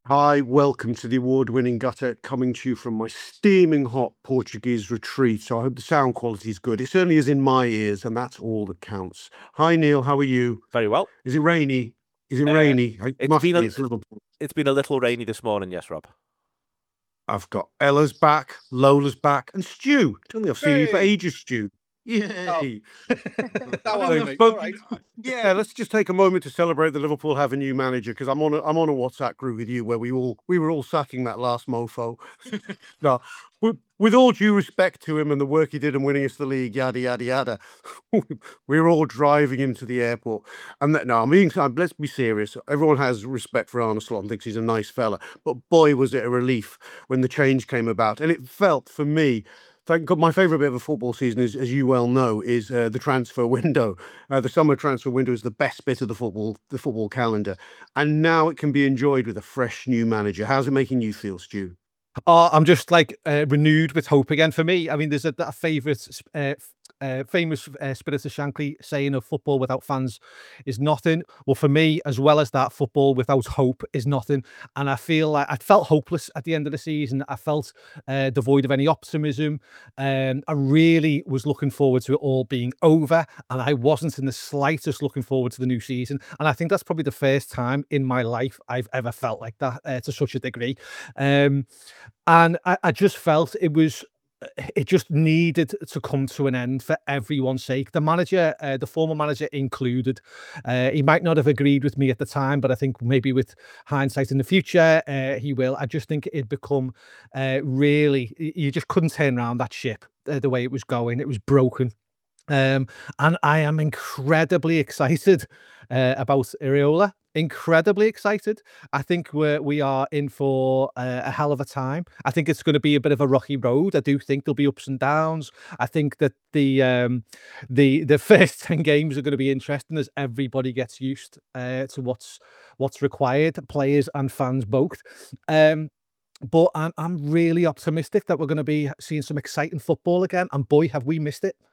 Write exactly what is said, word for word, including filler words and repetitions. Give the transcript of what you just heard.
Hi, welcome to the award-winning Gutter, coming to you from my steaming hot Portuguese retreat. So I hope the sound quality is good. It certainly is in my ears, and that's all that counts. Hi, Neil. How are you? Very well. Is it rainy? Is it Uh, rainy? It it's must been be. a It's Liverpool. it's been a little rainy this morning, yes, Rob. I've got Ella's back, Lola's back, and Stu. Don't think I've seen you for Hey! ages, Stu. Oh, Yay! I how don't are think we, I've mate? You all spoken. right? Yeah, let's just take a moment to celebrate that Liverpool have a new manager because I'm on a I'm on a WhatsApp group with you where we all we were all sacking that last mofo. No, with, with all due respect to him and the work he did in winning us the league, yada yada yada, we were all driving him to the airport. And that, no, I'm being. Let's be serious. Everyone has respect for Arne Slot and thinks he's a nice fella, but boy, was it a relief when the change came about, and it felt for me. Thank God, my favourite bit of a football season is, as you well know, is uh, the transfer window. Uh, the summer transfer window is the best bit of the football, the football calendar, and now it can be enjoyed with a fresh new manager. How's it making you feel, Stu? Oh, I'm just like uh, renewed with hope again for me. I mean, there's a, a favorite, uh, f- uh, famous uh, Spirit of Shankly saying of football without fans is nothing. Well, for me, as well as that, football without hope is nothing. And I feel like I felt hopeless at the end of the season. I felt uh, devoid of any optimism. Um, I really was looking forward to it all being over, and I wasn't in the slightest looking forward to the new season. And I think that's probably the first time in my life I've ever felt like that uh, to such a degree. Um, and I, I just felt it was it just needed to come to an end for everyone's sake. The manager, uh, the former manager included, uh, he might not have agreed with me at the time, but I think maybe with hindsight in the future, uh, he will. I just think it'd become uh, really, y- you just couldn't turn around that ship uh, the way it was going. It was broken. Um, and I am incredibly excited uh, about Iriola. Incredibly excited. I think we're we are in for a, a hell of a time. I think it's going to be a bit of a rocky road. I do think there'll be ups and downs. I think that the um, the the first ten games are going to be interesting as everybody gets used uh, to what's what's required, players and fans both. Um, but I'm I'm really optimistic that we're going to be seeing some exciting football again. And boy, have we missed it.